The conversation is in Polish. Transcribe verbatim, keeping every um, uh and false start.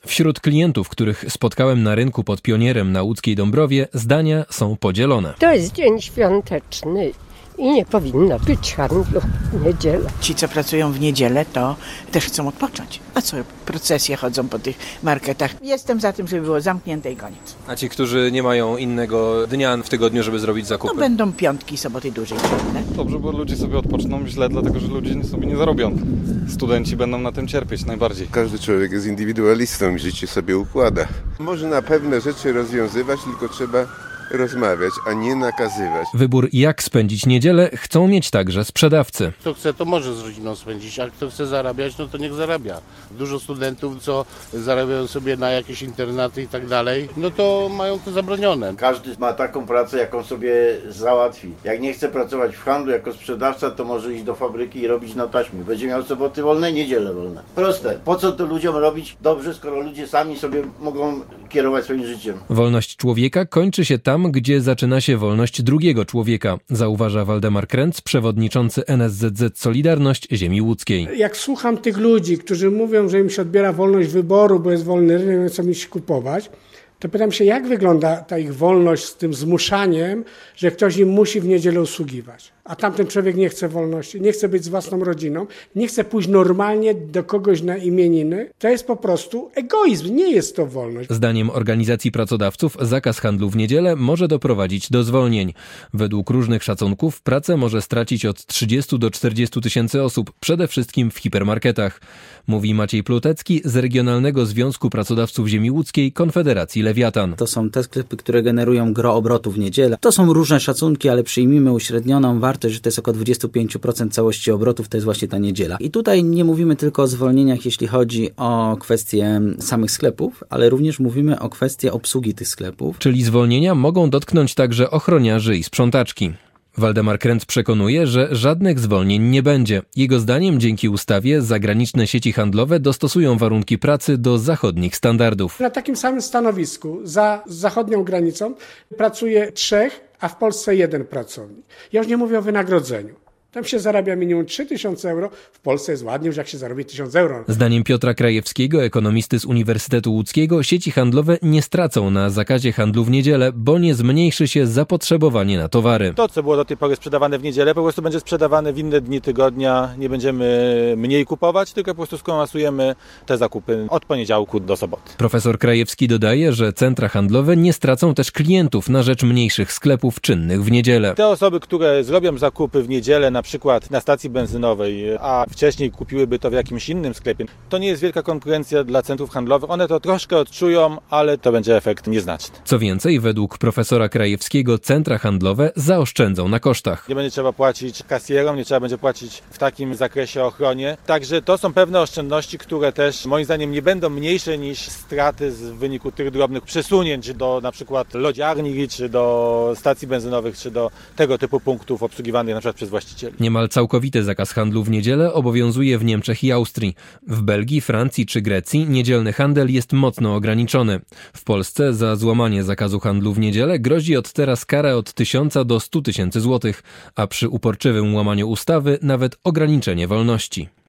Wśród klientów, których spotkałem na rynku pod Pionierem na łódzkiej Dąbrowie, zdania są podzielone. To jest dzień świąteczny i nie powinno być handlu w niedzielę. Ci, co pracują w niedzielę, to też chcą odpocząć. A co, procesje chodzą po tych marketach. Jestem za tym, żeby było zamknięte i koniec. A ci, którzy nie mają innego dnia w tygodniu, żeby zrobić zakupy? No będą piątki, soboty dłużej czynne. Dobrze, bo ludzie sobie odpoczną, źle, dlatego że ludzie sobie nie zarobią. Studenci będą na tym cierpieć najbardziej. Każdy człowiek jest indywidualistą i życie sobie układa. Można pewne rzeczy rozwiązywać, tylko trzeba rozmawiać, a nie nakazywać. Wybór, jak spędzić niedzielę, chcą mieć także sprzedawcy. Kto chce, to może z rodziną spędzić, a kto chce zarabiać, no to niech zarabia. Dużo studentów, co zarabiają sobie na jakieś internaty i tak dalej, no to mają to zabronione. Każdy ma taką pracę, jaką sobie załatwi. Jak nie chce pracować w handlu jako sprzedawca, to może iść do fabryki i robić na taśmie. Będzie miał soboty wolne, niedzielę wolne. Proste. Po co to ludziom robić dobrze, skoro ludzie sami sobie mogą kierować swoim życiem? Wolność człowieka kończy się tam, gdzie zaczyna się wolność drugiego człowieka, zauważa Waldemar Kręc, przewodniczący N S Z Z Solidarność Ziemi Łódzkiej. Jak słucham tych ludzi, którzy mówią, że im się odbiera wolność wyboru, bo jest wolny rynek, chcą iść kupować, to pytam się, jak wygląda ta ich wolność z tym zmuszaniem, że ktoś im musi w niedzielę usługiwać. A tamten człowiek nie chce wolności, nie chce być z własną rodziną, nie chce pójść normalnie do kogoś na imieniny. To jest po prostu egoizm, nie jest to wolność. Zdaniem organizacji pracodawców zakaz handlu w niedzielę może doprowadzić do zwolnień. Według różnych szacunków pracę może stracić od trzydziestu do czterdziestu tysięcy osób, przede wszystkim w hipermarketach. Mówi Maciej Plutecki z Regionalnego Związku Pracodawców Ziemi Łódzkiej Konfederacji Lewiatan. To są te sklepy, które generują gro obrotu w niedzielę. To są różne szacunki, ale przyjmijmy uśrednioną wartość, że to jest około dwadzieścia pięć procent całości obrotów, to jest właśnie ta niedziela. I tutaj nie mówimy tylko o zwolnieniach, jeśli chodzi o kwestie samych sklepów, ale również mówimy o kwestii obsługi tych sklepów. Czyli zwolnienia mogą dotknąć także ochroniarzy i sprzątaczki. Waldemar Kręc przekonuje, że żadnych zwolnień nie będzie. Jego zdaniem dzięki ustawie zagraniczne sieci handlowe dostosują warunki pracy do zachodnich standardów. Na takim samym stanowisku za zachodnią granicą pracuje trzech, a w Polsce jeden pracownik. Ja już nie mówię o wynagrodzeniu. Tam się zarabia minimum trzy tysiące euro, w Polsce jest ładnie już jak się zarobi tysiąc euro. Zdaniem Piotra Krajewskiego, ekonomisty z Uniwersytetu Łódzkiego, sieci handlowe nie stracą na zakazie handlu w niedzielę, bo nie zmniejszy się zapotrzebowanie na towary. To, co było do tej pory sprzedawane w niedzielę, po prostu będzie sprzedawane w inne dni tygodnia. Nie będziemy mniej kupować, tylko po prostu skomasujemy te zakupy od poniedziałku do soboty. Profesor Krajewski dodaje, że centra handlowe nie stracą też klientów na rzecz mniejszych sklepów czynnych w niedzielę. Te osoby, które zrobią zakupy w niedzielę na przykład na stacji benzynowej, a wcześniej kupiłyby to w jakimś innym sklepie, to nie jest wielka konkurencja dla centrów handlowych. One to troszkę odczują, ale to będzie efekt nieznaczny. Co więcej, według profesora Krajewskiego centra handlowe zaoszczędzą na kosztach. Nie będzie trzeba płacić kasjerom, nie trzeba będzie płacić w takim zakresie ochronie. Także to są pewne oszczędności, które też moim zdaniem nie będą mniejsze niż straty z wyniku tych drobnych przesunięć do na przykład lodziarni, czy do stacji benzynowych, czy do tego typu punktów obsługiwanych na przykład przez właścicieli. Niemal całkowity zakaz handlu w niedzielę obowiązuje w Niemczech i Austrii. W Belgii, Francji czy Grecji niedzielny handel jest mocno ograniczony. W Polsce za złamanie zakazu handlu w niedzielę grozi od teraz kara od tysiąca do stu tysięcy złotych, a przy uporczywym łamaniu ustawy nawet ograniczenie wolności.